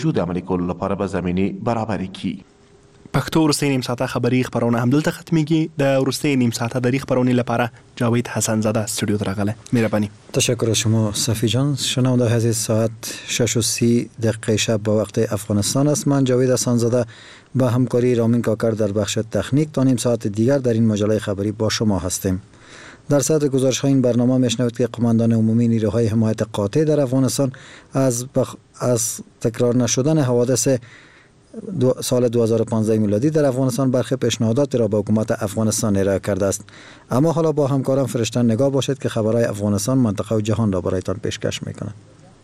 جود عملی کولو لپاره به زمینی برابری کی. پښتو ورستۍ نیم ساعته خبری خبرونه همدلته ختمیږي. د ورستۍ نیم ساعته د خبرونې لپاره جاوید حسن زاده استودیو ته راغله. مهرباني. تشکر از شما صفی جان. شنونده عزیز، ساعت 6:30 شب با وقت افغانستان است. من جاوید حسن زاده با همکاری رامین کاکر در بخش تکنیک تا نیم ساعت دیگر در این مجله خبری با شما هستیم. در صدر گزارش‌های این برنامه میشنوید که قماندان عمومی نیروهای حمایت قاطع در افغانستان از تکرار نشدن حوادث سال 2015 میلادی در افغانستان برخی پیشنهادات را به حکومت افغانستان ارائه کرده است. اما حالا با همکارم فرشته نگاه باشید که خبرهای افغانستان، منطقه و جهان را برایتان پیشکش میکنند.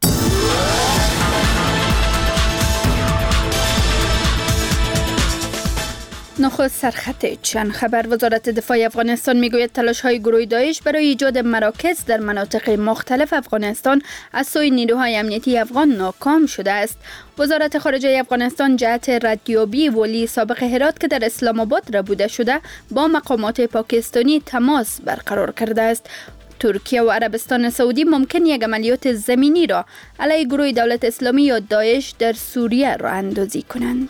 نخست سرخط چند خبر. وزارت دفاع افغانستان میگوید تلاش‌های گروه داعش برای ایجاد مراکز در مناطق مختلف افغانستان از سوی نیروهای امنیتی افغان ناکام شده است. وزارت خارجه افغانستان جهت ردیابی ولی سابق هرات که در اسلام آباد ربوده شده با مقامات پاکستانی تماس برقرار کرده است. ترکیه و عربستان سعودی ممکن یک عملیات زمینی را علیه گروه دولت اسلامی یا داعش در سوریه راه اندازی کنند.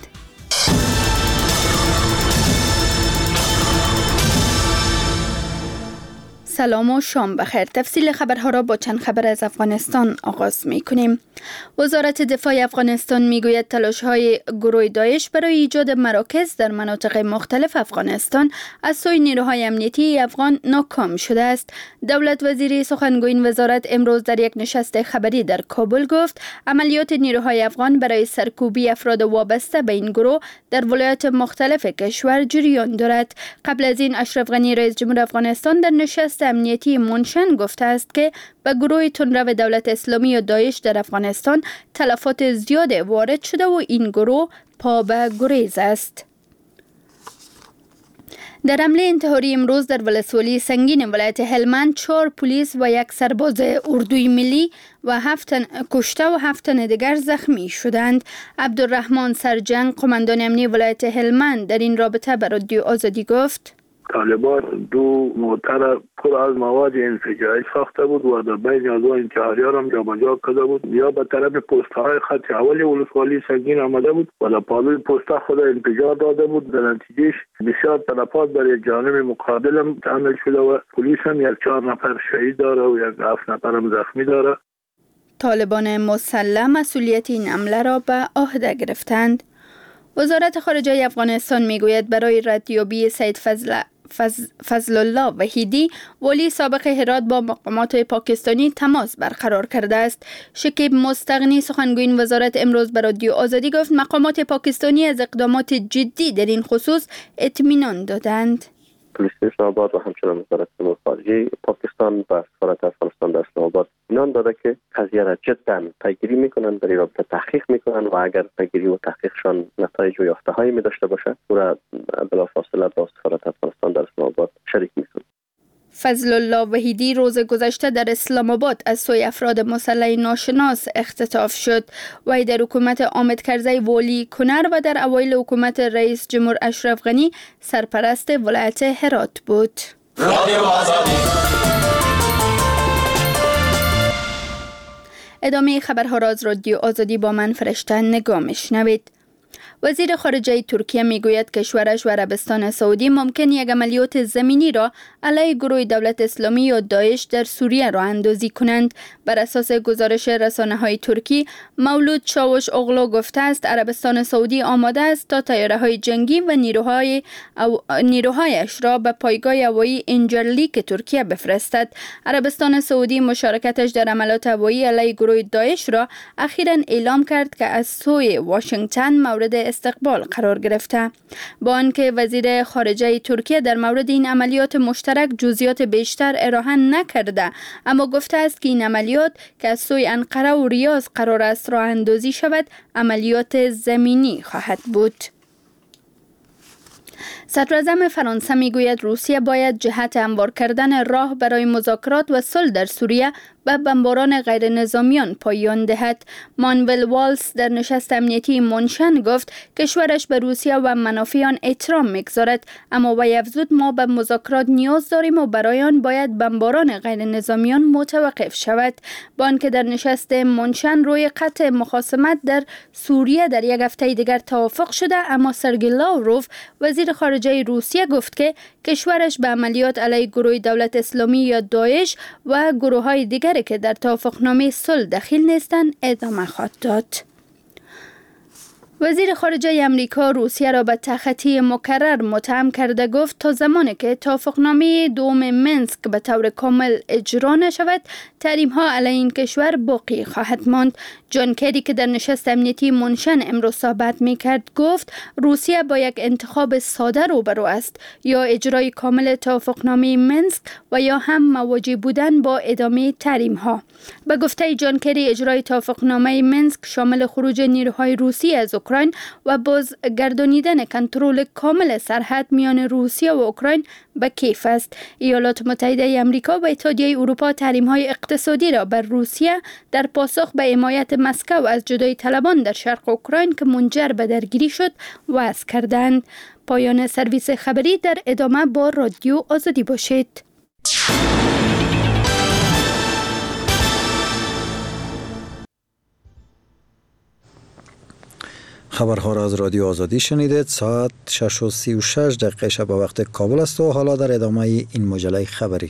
سلام و شام بخیر. تفصیل خبرها را با چند خبر از افغانستان آغاز می کنیم. وزارت دفاع افغانستان می گوید تلاش‌های گروه داعش برای ایجاد مراکز در مناطق مختلف افغانستان از سوی نیروهای امنیتی افغان ناکام شده است. دولت وزیری سخنگوی وزارت امروز در یک نشست خبری در کابل گفت عملیات نیروهای افغان برای سرکوبی افراد وابسته به این گروه در ولایات مختلف کشور جریان دارد. قبل از این اشرف غنی رئیس جمهور افغانستان در نشست امنیتی منشن گفته است که به گروه تندرو دولت اسلامی و داعش در افغانستان تلفات زیاد وارد شده و این گروه پا به گریز است. در حمله انتحاری امروز در ولسوالی سنگین ولایت هلمند 4 پلیس و 1 سرباز اردوی ملی و 7 تن کشته و 7 تن دیگر زخمی شدند. عبدالرحمن سرجنگ قماندان امنی ولایت هلمند در این رابطه به رادیو آزادی گفت طالبان 2 موتر پر از مواد انفجاری ساخته بود و در بین از اون انتحاری‌ها هم جابجا کرده بود. یا به طرف پست‌های خط اول ولسوالی سنگین آمده بود و در پالوی پست‌ها خود انفجار داده بود. در نتیجهش بسیار تلفات برای جانب مقابل هم تعمل شده و پلیس هم 4 نفر شهید داره و 7 نفر هم زخمی داره. طالبان مسلح مسئولیت این حمله را به عهده گرفتند. وزارت خارجه افغانستان میگوید برای ردیابی سید فضل الله وحیدی ولی سابق هرات با مقامات پاکستانی تماس برقرار کرده است. شکیب مستغنی سخنگوی وزارت امروز به رادیو آزادی گفت مقامات پاکستانی از اقدامات جدی در این خصوص اطمینان دادند. پلیس اسلام آباد و همچنین وزارت امور خارجه پاکستان و سفارت افغانستان در اسلام آباد اطمینان داده که قضیه را جدا پیگیری میکنند، در این رابطه تحقیق میکنند و اگر پیگیری و تحقیقشان نتایج و یافته‌هایی می داشته باشه او را بلافاصله با سفارت افغانستان در اسلام آباد شریک میکنند. فضل الله وحیدی روز گذشته در اسلام آباد از سوی افراد مسلح ناشناس اختطاف شد. وی در حکومت حامد کرزی ولی کنر و در اوایل حکومت رئیس جمهور اشرف غنی سرپرست ولایت هرات بود. ادامه خبرها را از رادیو آزادی با من فرشته نگاه میشنوید. وزیر خارجه ترکیه میگوید کشورش و عربستان سعودی ممکن یک عملیات زمینی را علیه گروه دولت اسلامی یا داعش در سوریه راه اندازی کنند. بر اساس گزارش رسانه‌های ترکی، مولود چاوش اغلو گفته است عربستان سعودی آماده است تا طیاره‌های جنگی و نیروهایش را به پایگاه هوایی انجرلیک ترکیه بفرستد. عربستان سعودی مشارکتش در عملیات هوایی علیه گروه داعش را اخیراً اعلام کرد که از سوی واشنگتن مورد استقبال قرار گرفته. با آنکه وزیر خارجه ترکیه در مورد این عملیات مشترک جزئیات بیشتر ارائه نکرده، اما گفته است که این عملیات که از سوی انقره و ریاض قرار است راه اندازی شود عملیات زمینی خواهد بود. صدراعظم فرانسه میگوید روسیه باید جهت هموار کردن راه برای مذاکرات و صلح در سوریه به بمباران غیر نظامیان پایان دهد. مانوئل والز در نشست امنیتی مونشن گفت کشورش به روسیه و منافع آن احترام میگذارد، اما وی افزود ما به مذاکرات نیاز داریم و برای آن باید بمباران غیر نظامیان متوقف شود. با آنکه در نشست مونشن روی قطع مخاصمت در سوریه در یک هفته دیگر توافق شده، اما سرگئی لاوروف وزیر خارجه روسیه گفت که کشورش به عملیات علیه گروه دولت اسلامی یا داعش و گروه‌های دیگری که در توافقنامه صلح دخیل نیستند ادامه خواهد داد. وزیر خارجه امریکا روسیه را به تخطی مکرر متهم کرده گفت تا زمانی که توافقنامه دوم منسک به طور کامل اجرا نشود، تحریم‌ها علیه این کشور باقی خواهد ماند. جان کری که در نشست امنیتی مونشن امروز صحبت می‌کرد گفت روسیه با یک انتخاب ساده روبرو است، یا اجرای کامل توافقنامه منسک و یا هم مواجه بودن با ادامه تحریم‌ها. به گفته جان کری اجرای توافقنامه منسک شامل خروج نیروهای روسی از اوکراین و بازگردانیدن کنترل کامل سرحد میان روسیه و اوکراین به کیف است. ایالات متحده آمریکا و اتحادیه اروپا تحریم‌های اقتصادی را بر روسیه در پاسخ به حمایت مسکو از جدایی طلبان در شرق اوکراین که منجر به درگیری شد وضع کردند. پایان سرویس خبری. در ادامه با رادیو آزادی باشید. خبرها را از رادیو آزادی شنیدید. ساعت 6:36 شب به وقت کابل است و حالا در ادامه این مجله خبری.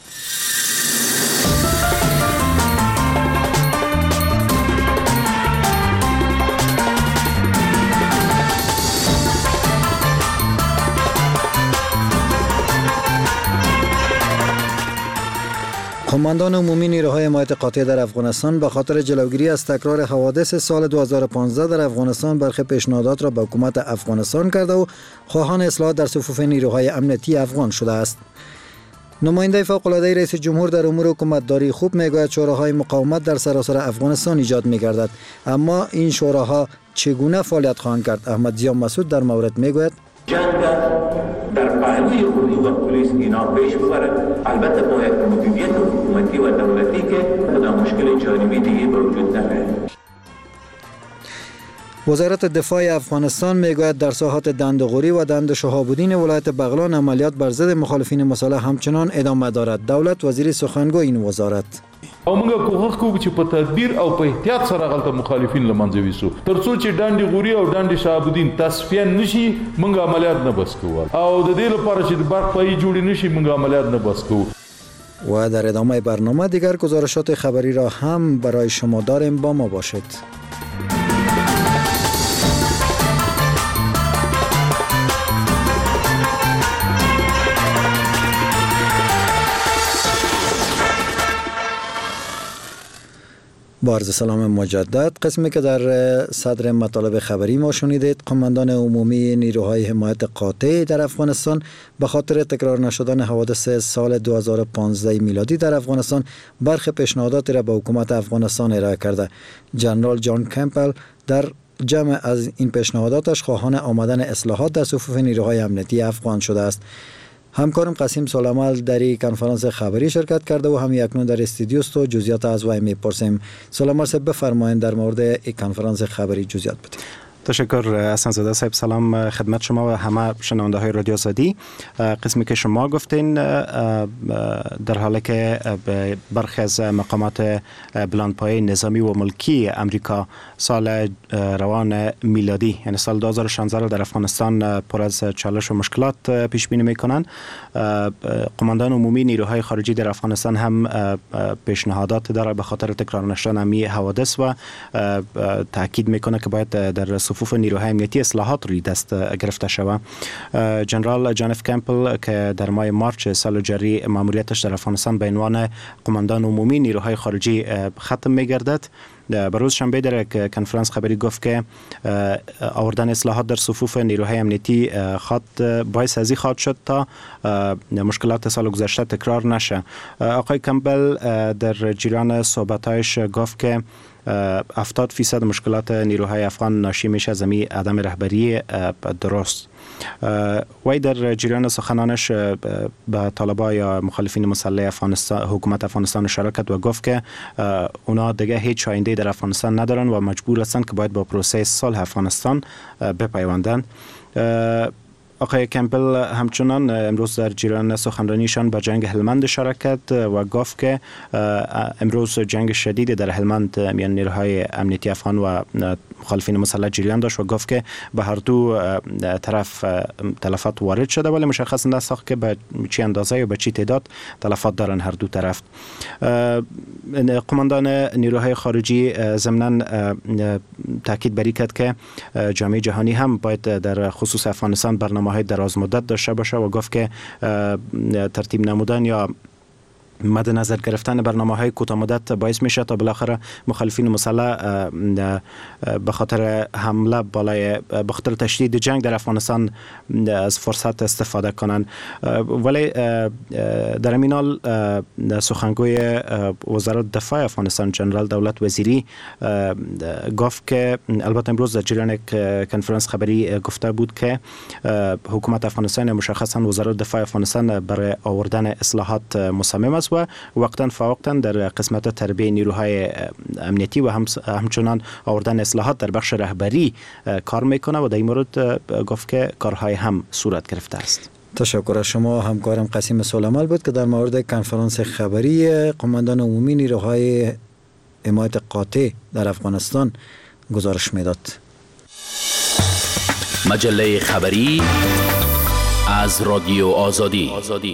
قماندان عمومی نیروهای حمایت قاطع در افغانستان به خاطر جلوگیری از تکرار حوادث سال 2015 در افغانستان برخی پیشنهادات را به حکومت افغانستان کرده و خواهان اصلاحات در صفوف نیروهای امنیتی افغان شده است. نماینده فوق‌العاده رئیس جمهور در امور حکومتداری خوب میگوید شوراهای مقاومت در سراسر افغانستان ایجاد می‌گردد، اما این شوراها چگونه فعالیت خواهند کرد؟ احمد ضیا مسعود در مورد میگوید جنگ در پهلوی خودی و پلیس اینا پیش ببرد. البته باید مدیریت حکومتی و دولتی که خدا مشکل جانبی دیگه به وجود نیاید. وزارت دفاع افغانستان میگوید در ساحات دندغوری و دند شهاب‌الدین ولایت بغلان عملیات بر ضد مخالفین مسلح همچنان ادامه دارد. دولت وزیر سخنگو این وزارت او موږ کوښښ کوو چې په تدبیر او په احتیاط سره غلطه مخالفین له منځه ویسو ترڅو چې ډانډي غوري او ډانډي شهاب‌الدین تصفیه نشي، موږ عملیات نه بس کوو او د دې لپاره چې د برق پای جوړ نشي موږ عملیات نه بس کوو. و در ادامه برنامه دیگر گزارشات خبری را هم برای شما داریم، با ما باشید. با عرض سلام مجدد. قسمی که در صدر مطالب خبری ما شنیدید، قماندان عمومی نیروهای حمایت قاطع در افغانستان به خاطر تکرار نشدن حوادث سال 2015 میلادی در افغانستان برخی پیشنهاداتی را به حکومت افغانستان ارائه کرده. جنرال جان کمپل در جمع از این پیشنهاداتش خواهان آمدن اصلاحات در صفوف نیروهای امنیتی افغان شده است. همکارم قاسم سلیمال در این کنفرانس خبری شرکت کرده و هم اکنون در استودیو است و جزئیات از وی میپرسیم. سلیمال صاحب بفرمایید در مورد این کنفرانس خبری جزئیات بدید. تشکر حسن زاده صاحب. سلام خدمت شما و همه شنونده های رادیو آزادی. قسمی که شما گفتین در حالی که برخی از مقامات بلندپایه نظامی و ملکی امریکا سال روان میلادی یعنی سال 2016 در افغانستان پر از چالش و مشکلات پیش بینی میکنند، قماندان عمومی نیروهای خارجی در افغانستان هم پیشنهادات داره به خاطر تکرار نشدن همین حوادث و تاکید میکنه که باید در صفوف نیروهای امنیتی اصلاحات روی دست گرفته شود. جنرال جان اف کمپل که در ماه مارچ سال جاری ماموریتش در افغانستان به عنوان قماندان عمومی نیروهای خارجی ختم می‌گردد، به روز شنبه در کنفرانس خبری گفت که آوردن اصلاحات در صفوف نیروهای امنیتی باعث ازی خواهد شد تا مشکلات سال گذشته تکرار نشه. آقای کمپل در جریان صحبتایش گفت که 70% مشکلات نیروهای افغان ناشی میشه از عدم رهبری درست. وی در جریان سخنانش به طالبان یا مخالفین مسلح افغانستان حکومت افغانستان اشاره کرد و گفت که اونا دیگه هیچ آینده در افغانستان ندارن و مجبور هستند که باید با پروسه صلح افغانستان بپیوندند. آقای کمپل همچنان امروز در جریان سخنرانیشان به جنگ هلمند اشاره کرد و گفت که امروز جنگ شدید در هلمند میان نیروهای امنیتی افغان و مخالفین مسلح جریان داشت و گفت که به هر دو طرف تلفات وارد شده، ولی مشخص نساخت که به چه اندازه و به چه تعداد تلفات دارن هر دو طرف. قماندان نیروهای خارجی ضمناً تاکید بر کرد که جامعه جهانی هم باید در خصوص افغانستان برنامه‌های دراز مدت داشته باشه و گفت که ترتیب نمودن یا مد نظر گرفتن برنامه‌های کوتاه مدت باعث میشه تا بالاخره مخالفین مسلح به خاطر حمله بالای به خاطر تشدید جنگ در افغانستان از فرصت استفاده کنند. ولی در این حال سخنگوی وزارت دفاع افغانستان جنرال دولت وزیری گفت که البته امروز در جریان کنفرانس خبری گفته بود که حکومت افغانستان مشخصا وزارت دفاع افغانستان برای آوردن اصلاحات مصمم است و وقتا فوقتا در قسمت تربیه نیروهای امنیتی و همچنان آوردن اصلاحات در بخش رهبری کار میکنه و در این مورد گفت که کارهای هم صورت گرفته است. تشکر از شما. همکارم قاسم سلیمال بود که در مورد کنفرانس خبری قماندان عمومی نیروهای حمایت قاطع در افغانستان گزارش میداد. مجله خبری از رادیو آزادی.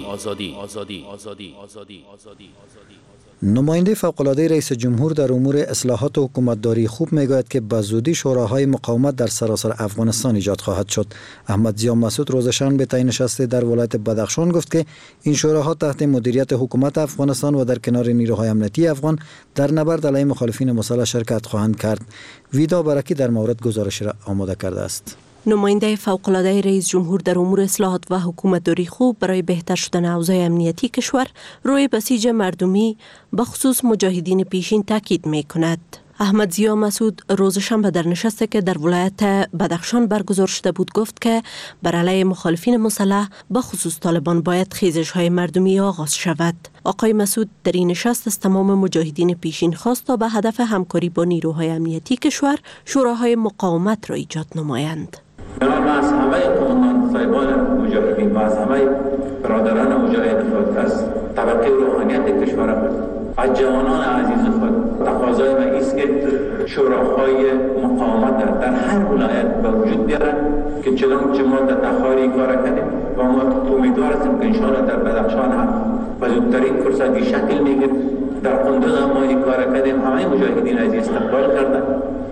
نماینده فوق‌العاده رئیس جمهور در امور اصلاحات و حکومتداری خوب میگوید که به زودی شوراهای مقاومت در سراسر افغانستان ایجاد خواهد شد. احمد ضیا مسعود روز شنبه تعیین نشسته در ولایت بدخشان گفت که این شوراها تحت مدیریت حکومت افغانستان و در کنار نیروهای امنیتی افغان در نبرد علیه مخالفین مسلح شرکت خواهند کرد. ویدا برکی در مورد گزارش را آماده کرده است. نماینده فوق‌العاده رئیس جمهور در امور اصلاحات و حکومتداری خوب برای بهتر شدن اوضاع امنیتی کشور روی بسیج مردمی به خصوص مجاهدین پیشین تاکید می‌کند. احمد ضیا مسعود روز شنبه در نشستی که در ولایت بدخشان برگزار شده بود گفت که بر علیه مخالفین مسلح به خصوص طالبان باید خیزش‌های مردمی آغاز شود. آقای مسعود در این نشست از تمام مجاهدین پیشین خواست تا به هدف همکاری با نیروهای امنیتی کشور شوراهای مقاومت را ایجاد نمایند. از همه قماندان صاحبان مجاهدین و از همه برادران مجاهد خود از طبقه روحانیت کشور خود از جوانان عزیز خود تقاضای ما است که شوراهای مقاومت در هر ولایت به وجود بیارن که چنانچه ما در تخاری کار کردیم و ما امیدوار هستیم که انشاءالله در بدخشان هم به زودترین فرصتی شکل میگیرد. در قندوز هم ما این کار کردیم، همه مجاهدین عزیز استقبال کردن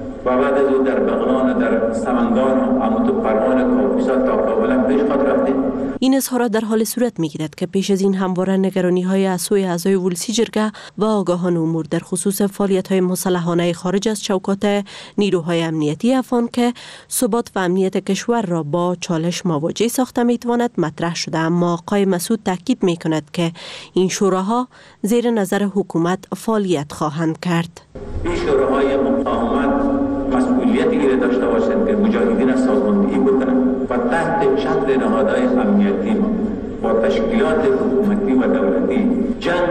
و بعد از او در بغلان و در سمنگان و اموت و پروان کابوسات تا کابل هم پیش خود رفتیم. این اظهارات در حال صورت میگیرد که پیش از این همواره نگرانی‌های از سوی اعضای ولسی جرگه و آگاهان امور در خصوص فعالیت‌های مسلحانه خارج از چوکات نیروهای امنیتی افغان که ثبات و امنیت کشور را با چالش مواجه ساخته میتواند مطرح شده، اما آقای مسعود تاکید میکند که این شوراها زیر نظر حکومت فعالیت خواهند کرد. این شوراهای مقاومت مسئولیتی را داشته باشند که مجاهدین سازماندهی بکنند و تحت چتر نهادهای امنیتی با تشکیلات حکومتی و دولتی جنگ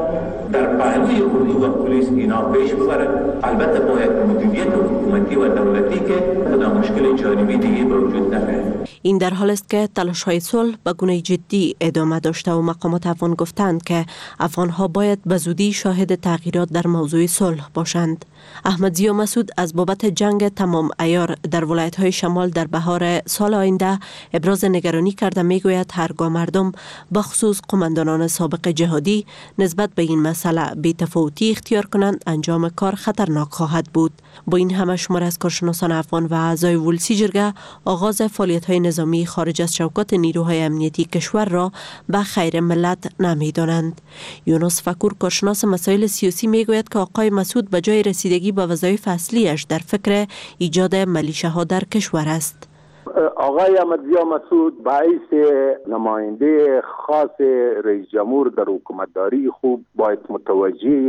در پهلوی اردو و پلیس اینا پیش ببرند. البته باید مدیریت حکومتی و دولتی که خدا مشکل جانبی دیگه به وجود نیاید. این در حال است که تلاش‌های صلح به گونه جدی ادامه داشته و مقامات افغان گفتند که افغان‌ها باید به زودی شاهد تغییرات در موضوع صلح باشند. احمد ضیا مسعود از بابت جنگ تمام عیار در ولایت‌های شمال در بهار سال آینده ابراز نگرانی کرده میگوید هرگاه مردم به خصوص قماندانان سابق جهادی نسبت به این مسئله بی‌تفاوتی اختیار کنند انجام کار خطرناک خواهد بود. با این همه شمار از کارشناسان افغان و اعضای ولسی جرگه آغاز فعالیت‌های نظامی خارج از چوکات نیروهای امنیتی کشور را به خیر ملت نمی‌دانند. یونس فکور کارشناس مسائل سیاسی میگوید که آقای مسعود به جای رسیدگی به وظایف اصلیش در فکر ایجاد ملیشه‌ها در کشور است. آقای احمد ضیا مسعود باعث نماینده خاص رئیس جمهور در حکومتداری خوب باید متوجه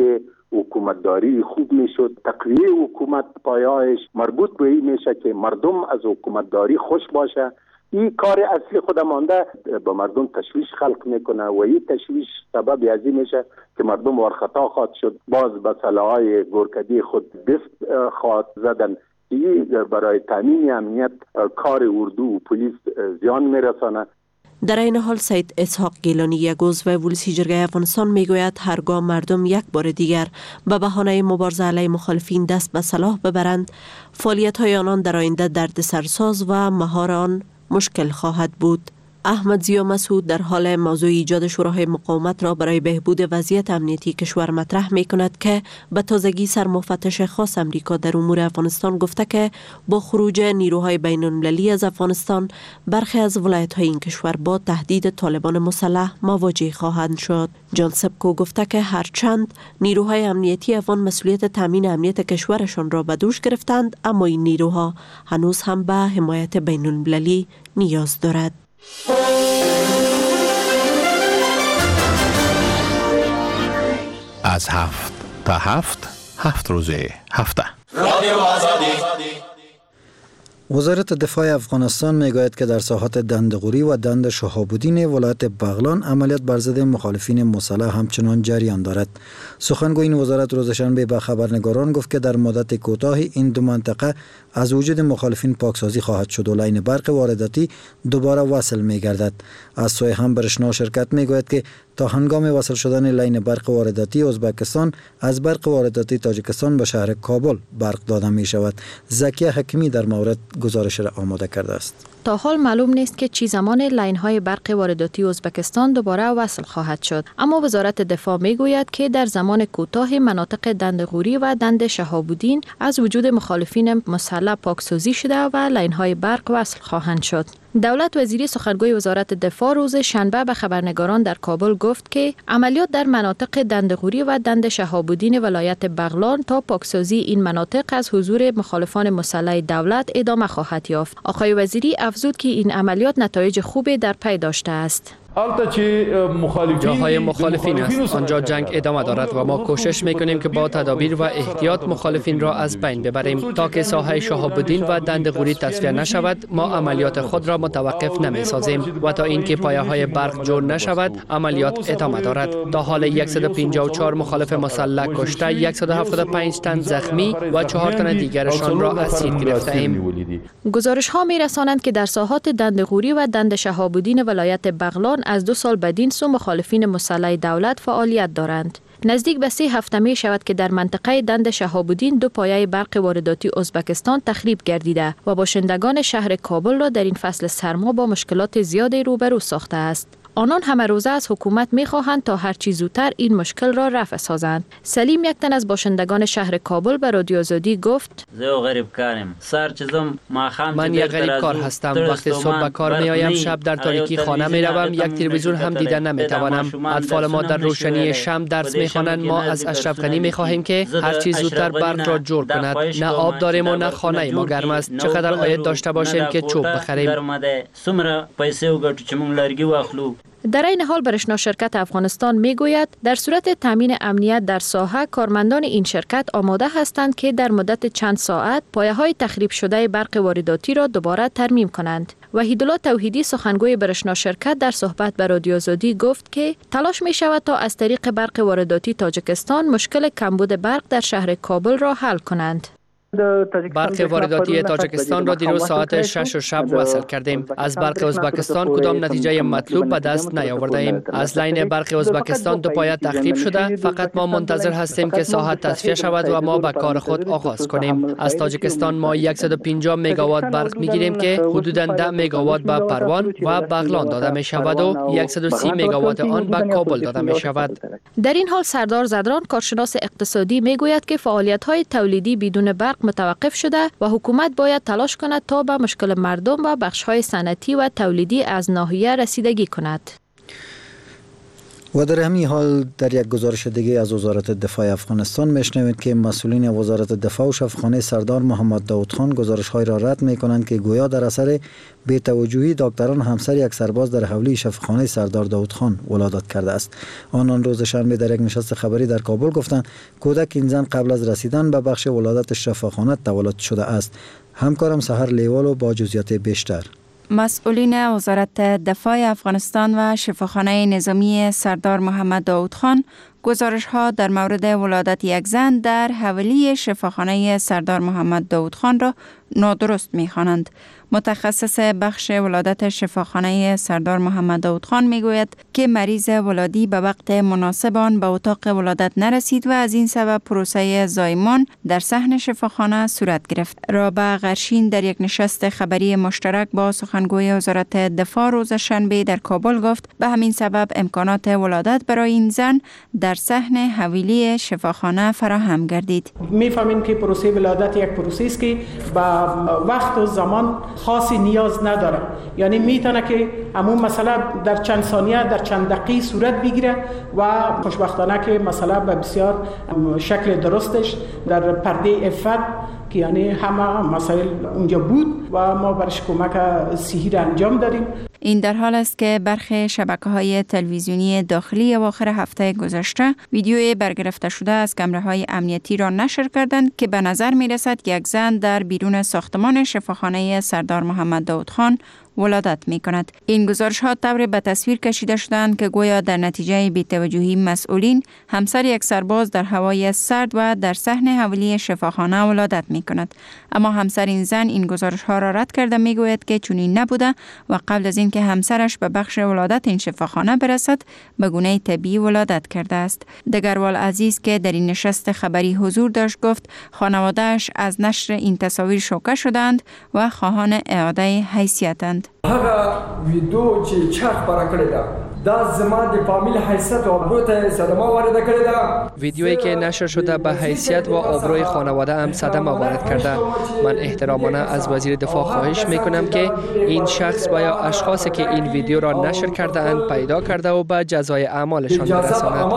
حکومتداری خوب میشد. تقویه حکومت پایه‌اش مربوط به این میشه که مردم از حکومتداری خوش باشه. این کار اصلی خود مانده به مردم تشویش خلق میکنه و این تشویش سبب از این میشه که مردم ورخطا خواهد شد، باز به سلاحهای گورکدی خود دست خواهد زدن. این برای تامین امنیت کار اردو و پلیس زیان میرسانه. در این حال سید اسحاق گیلانی یک عضو ولسی جرگه افغانستان میگوید هرگاه مردم یک بار دیگر به بهانه مبارزه علیه مخالفین دست به سلاح ببرند، فعالیت‌های آنان در آینده دردسرساز و مهار آن مشکل خواهد بود. احمد ضیا مسعود در حال موضوع ایجاد شوراهای مقاومت را برای بهبود وضعیت امنیتی کشور مطرح می کند که به تازگی سرمفتش خاص امریکا در امور افغانستان گفته که با خروج نیروهای بین المللی از افغانستان برخی از ولایت‌های این کشور با تهدید طالبان مسلح مواجه خواهند شد. جان سبکو گفته که هرچند نیروهای امنیتی افغان مسئولیت تامین امنیت کشورشان را به دوش گرفتند، اما این نیروها هنوز هم به حمایت بین المللی نیاز دارد. از 7 تا 7 روز هفته. رادیو آزادی. وزارت دفاع افغانستان میگوید که در ساحات دندقوری و دند شهاب‌الدین ولایت بغلان عملیات بر ضد مخالفین مسلح همچنان جریان دارد. سخنگوی این وزارت روز شنبه به خبرنگاران گفت که در مدت کوتاهی این دو منطقه از وجود مخالفین پاکسازی خواهد شد و لاین برق وارداتی دوباره وصل می‌گردد. از سوی هم برشنا شرکت میگوید که تا هنگام وصل شدن لاین برق وارداتی ازبکستان از برق وارداتی تاجیکستان به شهر کابل برق داده می شود. زکیه حکیمی در مورد گزارش را آماده کرده است. تا حال معلوم نیست که چه زمان لاین‌های برق وارداتی ازبکستان دوباره وصل خواهد شد، اما وزارت دفاع میگوید که در زمان کوتاه مناطق دندقوری و دند شهاب‌الدین از وجود مخالفین مسلح پاکسازی شده و لاین‌های برق وصل خواهند شد. دولت وزیری سخنگوی وزارت دفاع روز شنبه به خبرنگاران در کابل گفت که عملیات در مناطق دندقوری و دند شهاب‌الدین ولایت بغلان تا پاکسازی این مناطق از حضور مخالفان مسلح دولت ادامه خواهد یافت. آقای وزیری افزود که این عملیات نتایج خوبی در پی داشته است. جاهای مخالفین است، آنجا جنگ ادامه دارد و ما کوشش میکنیم که با تدابیر و احتیاط مخالفین را از بین ببریم. تا که ساحه شهاب‌الدین و دندقوری تصفیه نشود، ما عملیات خود را متوقف نمیسازیم و تا اینکه پایه های برق جور نشود عملیات ادامه دارد. تا حال 154 مخالف مسلح کشته، 175 تن زخمی و 4 تن دیگرشان را اسیر گرفته ایم. گزارش ها میرسانند که در ساحات دندقوری و دند شهاب‌الدین ولایت بغلان از 2 سال بدین سو مخالفین مسلح دولت فعالیت دارند. نزدیک به 3 هفته می شود که در منطقه دند شهاب‌الدین 2 پایه برق وارداتی ازبکستان تخریب گردیده و باشندگان شهر کابل را در این فصل سرما با مشکلات زیادی روبرو ساخته است. آنان همه روزه از حکومت می‌خواهند تا هر چه زودتر این مشکل را رفع سازند. سلیم، یک تن از باشندگان شهر کابل، به رادیو آزادی گفت: من یک غریب کار هستم. وقتی صبح به کار می‌آیم، شب در تاریکی خانه می‌روم. یک تلویزیون هم دیدن نمی‌توانم. اطفال ما در روشنی شمع درس می‌خوانند. ما از اشرف غنی می‌خواهیم که هر چه زودتر برق را جور کند. نه آب داریم و نه خانه ما گرم است. چقدر عاید داشته باشیم که چوب بخریم. در این حال برشنا شرکت افغانستان میگوید در صورت تامین امنیت در ساحه، کارمندان این شرکت آماده هستند که در مدت چند ساعت پایه‌های تخریب شده برق وارداتی را دوباره ترمیم کنند. وحیدالله توحیدی، سخنگوی برشنا شرکت، در صحبت با رادیو آزادی گفت که تلاش می شود تا از طریق برق وارداتی تاجیکستان مشکل کمبود برق در شهر کابل را حل کنند. برق وارداتی تاجیکستان را دیروز ساعت 6 شب وصل کردیم. از برق ازبکستان کدام نتیجه مطلوب به دست نیاورده ایم. از لاین برق ازبکستان 2 پایه تخریب شده. فقط ما منتظر هستیم که ساحه تصفیه شود و ما به کار خود آغاز کنیم. از تاجیکستان ما 150 مگاوات برق میگیریم که حدوداً 10 مگاوات به پروان و بغلان داده می شود و 130 مگاوات آن به کابل داده می شود. در این حال سردار زدران، کارشناس اقتصادی، میگوید که فعالیت‌های تولیدی بدون برق متوقف شده و حکومت باید تلاش کند تا به مشکل مردم و بخش‌های صنعتی و تولیدی از ناحیه رسیدگی کند. و در همین حال در یک گزارش دیگه از وزارت دفاع افغانستان میشنوید که مسئولین وزارت دفاع و شفاخانه سردار محمد داود خان گزارش‌های را رد می‌کنند که گویا در اثر بی‌توجهی دکتران همسر یک سرباز در حولی شفاخانه سردار داود خان ولادت کرده است. آنان روز شنبه در یک نشست خبری در کابل گفتند کودک این زن قبل از رسیدن به بخش ولادت شفاخانه تولد شده است. همکارم سحر لیوالو با جزئیات بیشتر. مسئولین وزارت دفاع افغانستان و شفاخانه نظامی سردار محمد داود خان گزارش‌ها در مورد ولادت یک زن در حولی شفاخانه سردار محمد داود خان را نادرست می‌خوانند. متخصص بخش ولادت شفاخانه سردار محمد داود خان میگوید که مریض ولادی به وقت مناسب آن به اتاق ولادت نرسید و از این سبب پروسه زایمان در صحن شفاخانه صورت گرفت. رابعه غرشین در یک نشست خبری مشترک با سخنگوی وزارت دفاع روز شنبه در کابل گفت به همین سبب امکانات ولادت برای این زن در صحن حویلی شفاخانه فراهم گردید. میفهمیم که پروسه ولادت یک پروسه است که با وقت و زمان خاصی نیاز نداره، یعنی میتونه که همون مسئله در چند ثانیه در چند دقیقه صورت بگیره و خوشبختانه که مسئله به بسیار شکل درستش در پرده عفت که یعنی همه مسائل اونجا بود و ما برش کمک صحی را انجام دادیم. این در حال است که برخی شبکه‌های تلویزیونی داخلی اواخر هفته گذشته ویدیوی برگرفته شده از کامراهای امنیتی را نشر کردند که به نظر می‌رسد یک زن در بیرون ساختمان شفاخانه سردار محمد داود خان ولادت می کند. این گزارش ها طوری به تصویر کشیده شدند که گویا در نتیجه بی‌توجهی مسئولین همسر یک سرباز در هوای سرد و در صحن حولی شفاخانه ولادت می کند. اما همسر این زن این گزارش ها را رد کرده می گوید که چنین نبوده و قبل از اینکه همسرش به بخش ولادت این شفاخانه برسد به گونه طبیعی ولادت کرده است. دگروال عزیز که در این نشست خبری حضور داشت گفت خانواده‌اش از نشر این تصاویر شوکه شدند و خواهان اعاده حیثیتند. هغه ویډیو چې چاپ خبره کړې ده دا زما د فامیل حیثیت او آبرو ته صدمه وارد کړې ده. ویدیویی که نشر شده به حیثیت و آبروی خانواده هم صدمه وارد کرده. من احترامانه از وزیر دفاع خواهش میکنم که این شخص و یا اشخاصی که این ویدیو را نشر کرده اند پیدا کرده و به جزای اعمالشان برساند.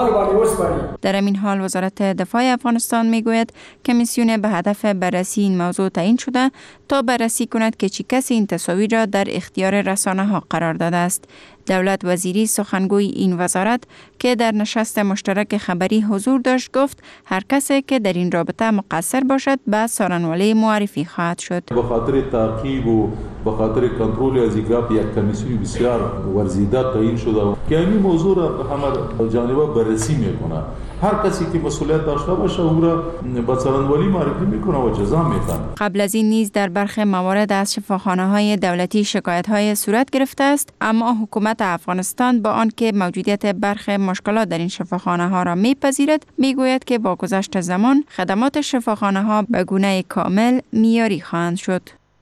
در این حال وزارت دفاع افغانستان میگوید کمیسیون به هدف بررسی این موضوع تعیین شده تا بررسی کند که چه کسی این تصاویر را در اختیار رسانه ها قرار داده است. دولت وزیری سخنگوی این وزارت که در نشست مشترک خبری حضور داشت گفت هر کسی که در این رابطه مقصر باشد به سارنواله معرفی خواهد شد. به خاطر تعقیب و به خاطر کنترل از ایجاب یک کمیسیون بسیار ورزیده تعیین شده که این موضوع را همه جانبه بررسی میکنه. هر کسی که مسئولیت داشته باشه او را به سارنوالی معرفی میکنه و جزا میکنه. قبل از این نیز در برخی موارد از شفاخانه‌های دولتی شکایت‌های صورت گرفته است، اما حکومت افغانستان با آنکه موجودیت برخی مشکلات در این شفاخانه‌ها را میپذیرد، میگوید که با گذشت زمان خدمات شفاخانه‌ها به گونه کامل معیاری خواهند شد.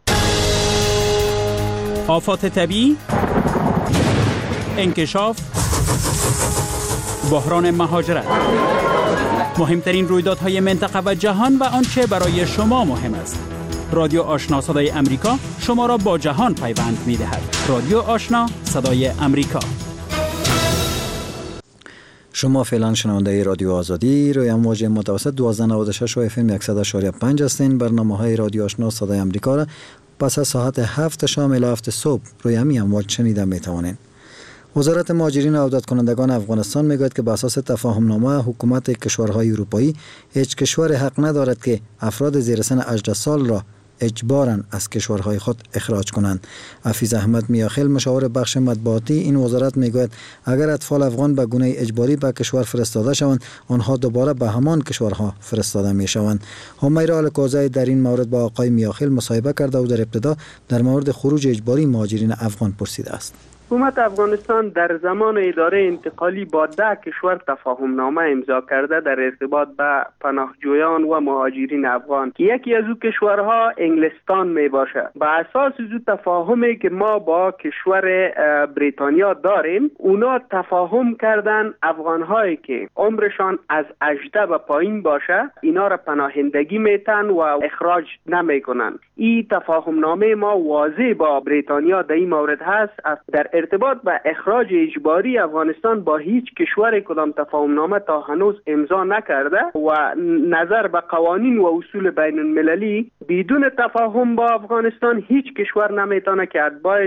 آفات طبیعی، انکشاف، بحران مهاجرت، مهمترین رویدادهای منطقه و جهان و آنچه برای شما مهم است. رادیو آشنا صدای امریکا شما را با جهان پیوند می‌دهد. رادیو آشنا صدای امریکا. شما فعلا شنونده رادیو آزادی روی امواج متوسط 1296 و اف ام 100.5 هستین. برنامه‌های رادیو آشنا صدای امریکا را پس از ساعت 7 شام الی 7 صبح روی همین امواج شنیده می‌توانید. وزارت مهاجرین و عودت کنندگان افغانستان میگوید که بر اساس تفاهمنامه حکومت کشورهای اروپایی هیچ کشور حق ندارد که افراد زیر سن 18 سال را اجباراً از کشورهای خود اخراج کنند. حفیظ احمد میاخیل مشاور بخش مطبوعاتی این وزارت میگوید اگر اطفال افغان به گونه اجباری به کشور فرستاده شوند آنها دوباره به همان کشورها فرستاده میشوند. همیرا الکوزی در این مورد با آقای میاخیل مصاحبه کرده و در ابتدا در مورد خروج اجباری مهاجرین افغان پرسیده است. حکومت افغانستان در زمان اداره انتقالی با 10 کشور تفاهمنامه امضا کرده در ارتباط به پناهجویان و مهاجرین افغان که یکی از او کشورها انگلستان می باشه. به اساس او تفاهمی که ما با کشور بریتانیا داریم، اونا تفاهم کردن افغانهایی که عمرشان از 18 به پایین باشه اینا را پناهندگی میتن و اخراج نمیکنن. این تفاهمنامه ما واضح با بریتانیا در این مورد هست. در ارتباط به اخراج اجباری افغانستان با هیچ کشور کدام تفاهم نامه تا هنوز امضا نکرده و نظر به قوانین و اصول بین المللی بدون تفاهم با افغانستان هیچ کشور نمیتونه که اتباعش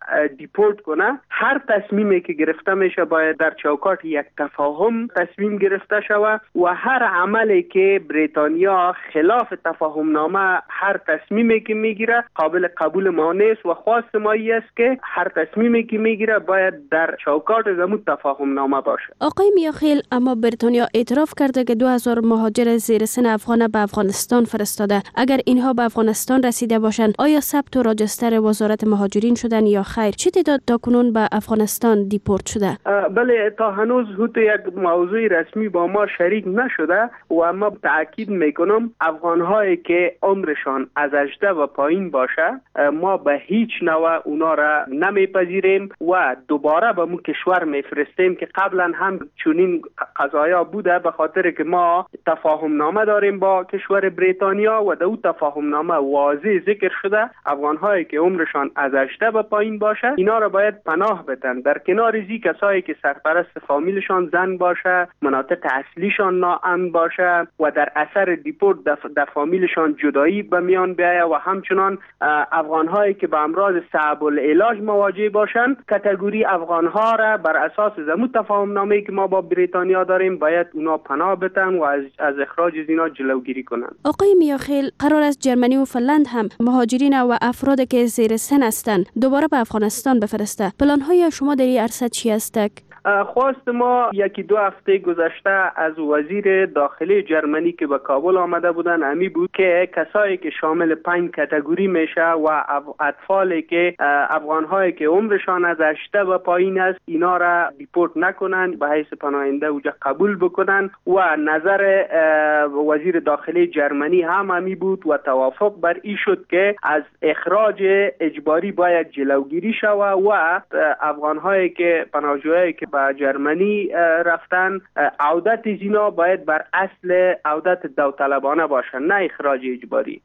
دیپورت کنه. هر تصمیمی که گرفته میشه باید در چوکات یک تفاهم تصمیم گرفته شود و هر عملی که بریتانیا خلاف تفاهم نامه هر تصمیمی که میگیره قابل قبول ما نیست و خواست ما است که هر تصمیمی که میگیره باید در چوکات زمون تفاهم نامه باشه. آقای میاخیل، اما بریتانیا اعتراف کرده که 2000 مهاجر زیر سن افغان به افغانستان فرستاده. اگر اینها به افغانستان رسیده باشند آیا ثبت و راجستر وزارت مهاجرین شدن یا خیر؟ چه تعداد تاکنون به افغانستان دیپورت شده؟ بله، تا هنوز یک موضوع رسمی با ما شریک نشده و ما تاکید میکنم افغان‌هایی که عمرشان از 18 و پایین باشه ما به هیچ نوع اونا را نمیپذیریم و دوباره به مو کشور میفرستیم که قبلا هم چنین قضایا بوده، به خاطر که ما تفاهم نامه داریم با کشور بریتانیا و در اون تفاهم نامه واضح ذکر شده افغان‌هایی که عمرشان از 18 و پایین باشه اینا را باید پناه بدن. در کنار ازی کسایی که سرپرست فامیلشان زن باشه، مناطق اصلیشان ناامن باشه و در اثر دیپورت در فامیلشان جدایی به میان بیاید و همچنان افغان‌هایی که به امراض صعب العلاج مواجه باشند کاتگوری افغان‌ها را بر اساس زمون تفاهم نامه‌ای که ما با بریتانیا داریم باید اونا پناه بدن و از اخراج از اینا جلوگیری کنند. آقای میاخیل، قرار است جرمنی و فنلند هم مهاجرین و افراد که زیر سن هستند دوباره به افغانستان بفرسته. پلان‌های شما در این عرصه چی است؟ خواست ما یکی دو هفته گذشته از وزیر داخلی جرمنی که به کابل آمده بودن امی بود که کسایی که شامل 5 کاتگوری میشه و اطفالی که افغان‌هایی که عمرشان از 18 و پایین است اینا را دیپورت نکنن، به حیث پناهنده اوجا قبول بکنن و نظر وزیر داخلی جرمنی هم امی بود و توافق بر این شد که از اخراج اجباری باید جلوگیری شود و افغان‌هایی که پناهجویی که به جرمنی رفتن عودت اینا باید بر اصل عودت داوطلبانه باشه، نه اخراج اجباری.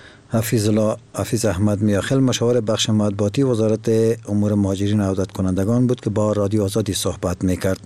حفیظ احمد میاخیل، مشاور بخش مطبوعاتی وزارت امور مهاجرین و عودت کنندگان بود که با رادیو آزادی صحبت میکرد.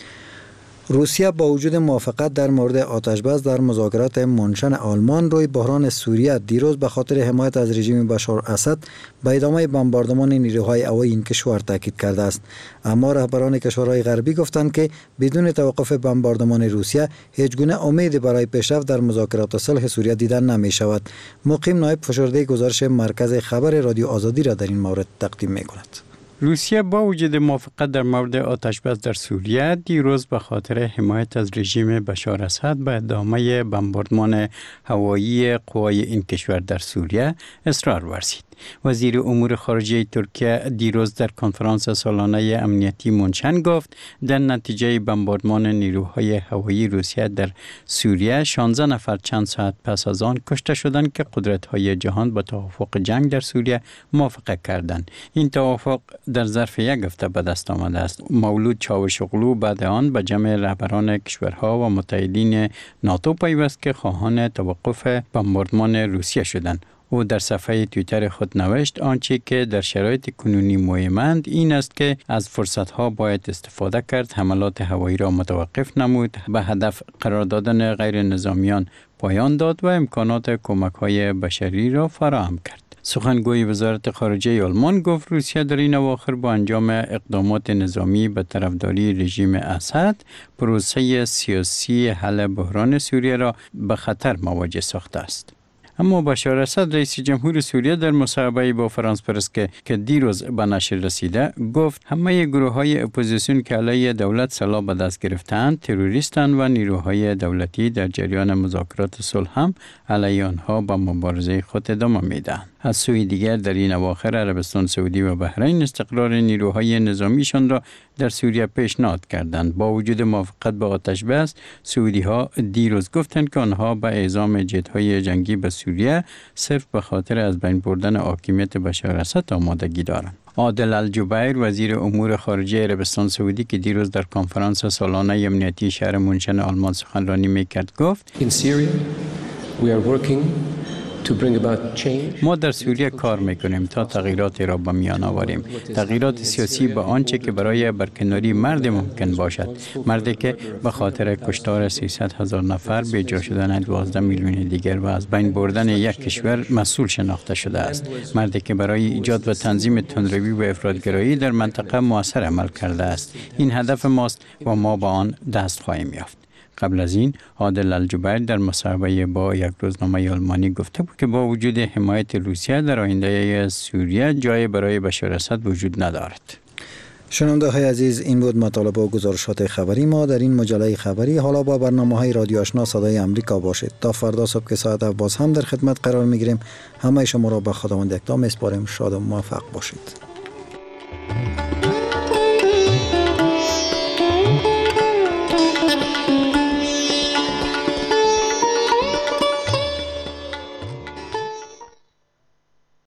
روسیه با وجود موافقت در مورد آتشبس در مذاکرات منشن آلمان روی بحران سوریه دیروز به خاطر حمایت از رژیم بشار اسد به ادامه بمباردمان نیروهای هوایی این کشور تاکید کرده است. اما رهبران کشورهای غربی گفتند که بدون توقف بمباردمان روسیه هیچ گونه امیدی برای پیشرفت در مذاکرات صلح سوریه دیدن نمی شود. مقیم نایب فشرده گزارش مرکز خبر رادیو آزادی را در این مورد تقدیم می کند. روسیه با وجود موافقت در مورد آتشبس در سوریه دیروز به خاطر حمایت از رژیم بشار اسد به ادامه بمباردمان هوایی قوای این کشور در سوریه اصرار ورزید. وزیر امور خارجه ترکیه دیروز در کنفرانس سالانه امنیتی منشن گفت در نتیجه بمباردمان نیروهای هوایی روسیه در سوریه 16 نفر چند ساعت پس از آن کشته شدند که قدرت‌های جهان با توافق جنگ در سوریه موافقت کردند. این توافق در ظرف یک هفته به دست آمده است. مولود چاوشوغلو بعد آن به جمع رهبران کشورها و متحدین ناتو پیوست که خواهان توقف بمباردمان روسیه شدند. او در صفحه توییتر خود نوشت آنچه که در شرایط کنونی مهمند این است که از فرصتها باید استفاده کرد، حملات هوایی را متوقف نمود، به هدف قرار دادن غیر نظامیان پایان داد و امکانات کمک‌های بشری را فراهم کرد. سخنگوی وزارت خارجه آلمان گفت روسیه در این اواخر با انجام اقدامات نظامی به طرفداری رژیم اسد پروسه سیاسی حل بحران سوریه را به خطر مواجه ساخته است. اما بشار اسد رئیس جمهور سوریه در مصاحبه با فرانس پرس که دیروز به نشر رسیده گفت همه گروه‌های اپوزیسیون که علیه دولت سلاح به دست گرفتند تروریستند و نیروهای دولتی در جریان مذاکرات صلح هم علیه آنها به مبارزه خود ادامه میدهند. از سوی دیگر در این اواخر عربستان سعودی و بحرین استقرار نیروهای نظامیشان را در سوریه پیشنهاد کردند. با وجود موافقت به آتشبس، سعودی‌ها دیروز گفتند که آنها به اعزام جت‌های جنگی به سوریه صرف به خاطر از بین بردن حاکمیت بشار اسد آمادگی دارند. عادل الجبیر وزیر امور خارجه عربستان سعودی که دیروز در کنفرانس سالانه امنیتی شهر منشن آلمان سخنرانی می‌کرد گفت: In Syria we are working ما در سوریه کار میکنیم تا تغییراتی را به میان آوریم. تغییرات سیاسی به آنچه که برای برکناری مرد ممکن باشد. مردی که به خاطر کشتار 300,000 نفر، به جا شدن 12 میلیون دیگر و از بین بردن یک کشور مسئول شناخته شده است. مردی که برای ایجاد و تنظیم تندروی و افراطگرایی در منطقه مؤثر عمل کرده است. این هدف ماست و ما به آن دست خواهیم یافت. قبل از این عادل الجبیر در مصاحبه با یک روزنامه آلمانی گفته بود که با وجود حمایت روسیه در آینده سوریه جای برای بشار اسد وجود ندارد. شنونده های عزیز، این بود مطالب و گزارشات خبری ما در این مجله خبری. حالا با برنامه های رادیو آشنا صدای امریکا باشید. تا فردا صبح که ساعت باز هم در خدمت قرار می گیریم. همه شما را به خداوند یکتا می سپاریم. شاد و موفق باشید.